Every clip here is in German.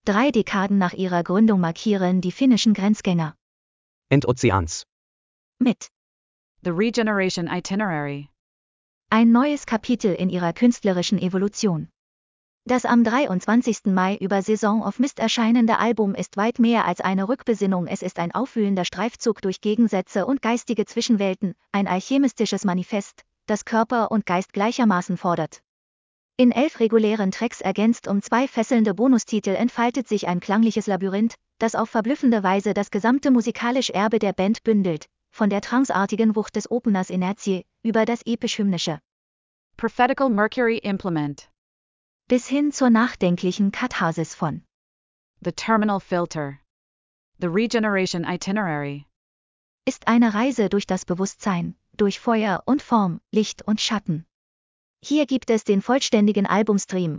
3 Dekaden nach ihrer Gründung markieren die finnischen Grenzgänger Endozeans mit The Regeneration Itinerary. ein neues Kapitel in ihrer künstlerischen Evolution. Das am 23. Mai über Saison of Mist erscheinende Album ist weit mehr als eine Rückbesinnung, es ist ein aufwühlender Streifzug durch Gegensätze und geistige Zwischenwelten, ein alchemistisches Manifest, das Körper und Geist gleichermaßen fordert. In 11 regulären Tracks ergänzt um 2 fesselnde Bonustitel entfaltet sich ein klangliches Labyrinth, das auf verblüffende Weise das gesamte musikalische Erbe der Band bündelt, von der tranceartigen Wucht des Openers Inertiae über das episch-hymnische Prophetical Mercury Implement. bis hin zur nachdenklichen Katharsis von The Terminal Filter. The Regeneration Itinerary. ist eine Reise durch das Bewusstsein, durch Feuer und Form, Licht und Schatten. Hier gibt es den vollständigen Albumstream,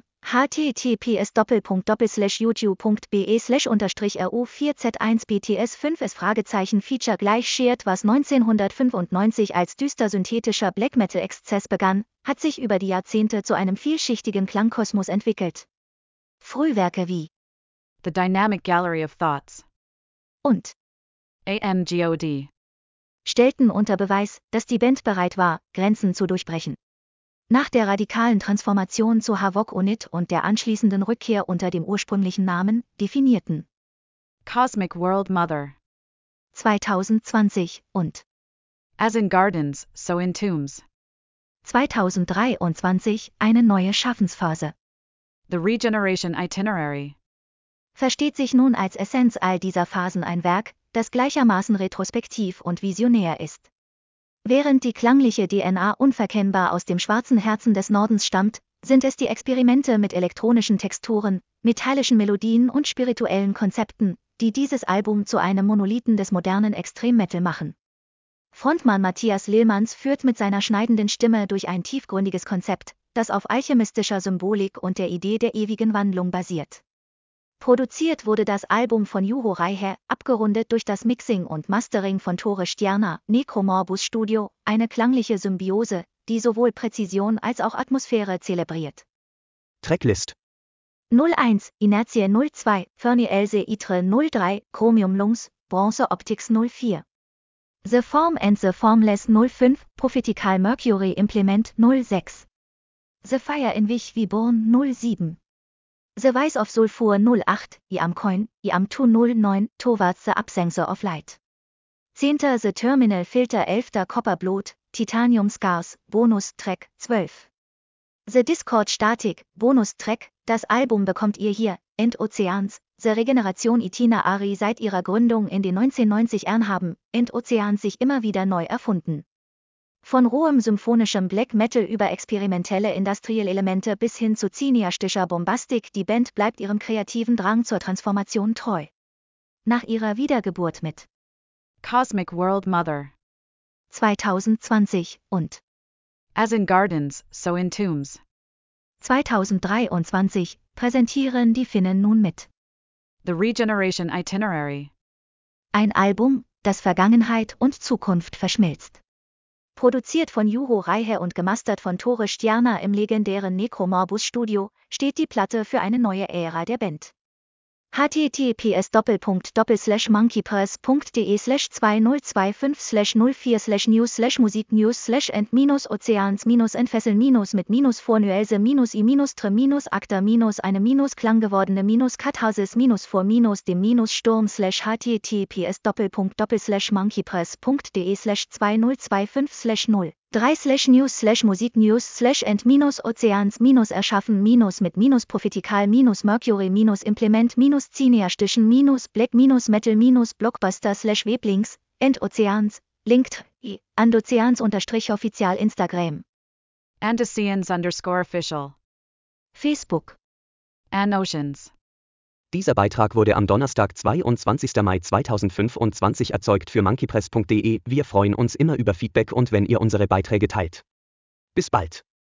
https://youtube.be/ru4z1bts5s Feature = was 1995 als düster synthetischer Black Metal Exzess begann, hat sich über die Jahrzehnte zu einem vielschichtigen Klangkosmos entwickelt. Frühwerke wie The Dynamic Gallery of Thoughts. und AMGOD. stellten unter Beweis, dass die Band bereit war, Grenzen zu durchbrechen. Nach der radikalen Transformation zu Havok Unit und der anschließenden Rückkehr unter dem ursprünglichen Namen, definierten Cosmic World Mother. 2020 und As in Gardens, so in Tombs. 2023 eine neue Schaffensphase. The Regeneration Itinerary. Versteht sich nun als Essenz all dieser Phasen ein Werk, das gleichermaßen retrospektiv und visionär ist. Während die klangliche DNA unverkennbar aus dem schwarzen Herzen des Nordens stammt, sind es die Experimente mit elektronischen Texturen, metallischen Melodien und spirituellen Konzepten, die dieses Album zu einem Monolithen des modernen Extremmetal machen. Frontmann Matthias Lillmanns führt mit seiner schneidenden Stimme durch ein tiefgründiges Konzept, das auf alchemistischer Symbolik und der Idee der ewigen Wandlung basiert. Produziert wurde das Album von Juho Räihä, abgerundet durch das Mixing und Mastering von Tore Stjarna, Necromorbus Studio, eine klangliche Symbiose, die sowohl Präzision als auch Atmosphäre zelebriert. Tracklist 01, Inertiae 02, Fernie Else Itre 03, Chromium Lungs, Bronze Optics 04. The Form and the Formless 05, Prophetical Mercury Implement 06. The Fire in Wich Viborn 07. The Vice of Sulfur 08, Iam Coin, Iam Tu 09, Towards the Absence of Light. 10. The Terminal Filter 11. Copper Blood, Titanium Scars, Bonus-Track 12. The Discord Static, Bonus-Track, das Album bekommt ihr hier, Endozeans, The Regeneration Itinerary seit ihrer Gründung in den 1990ern haben Endozeans sich immer wieder neu erfunden. Von rohem symphonischem Black Metal über experimentelle Industrial-Elemente bis hin zu cineastischer Bombastik, die Band bleibt ihrem kreativen Drang zur Transformation treu. Nach ihrer Wiedergeburt mit Cosmic World Mother. 2020 und As in Gardens, so in Tombs. 2023 präsentieren die Finnen nun mit The Regeneration Itinerary. ein Album, das Vergangenheit und Zukunft verschmilzt. Produziert von Juho Räihä und gemastert von Tore Stjarna im legendären Necromorbus Studio, steht die Platte für eine neue Ära der Band. https://monkeypress.de/20250/news/musik-news/end-vor-dem-dem-sturm/https://2025/0 3/news/musik-news/and-ozeans-mit-prophetical-mercury-implement-cineastischen-black-metal-blockbuster/weblinks, Endozeans, linked, Andozeans_offizial Instagram, Andoceans_official. Facebook. Anoceans. Dieser Beitrag wurde am Donnerstag, 22. Mai 2025 erzeugt für monkeypress.de. Wir freuen uns immer über Feedback und wenn ihr unsere Beiträge teilt. Bis bald.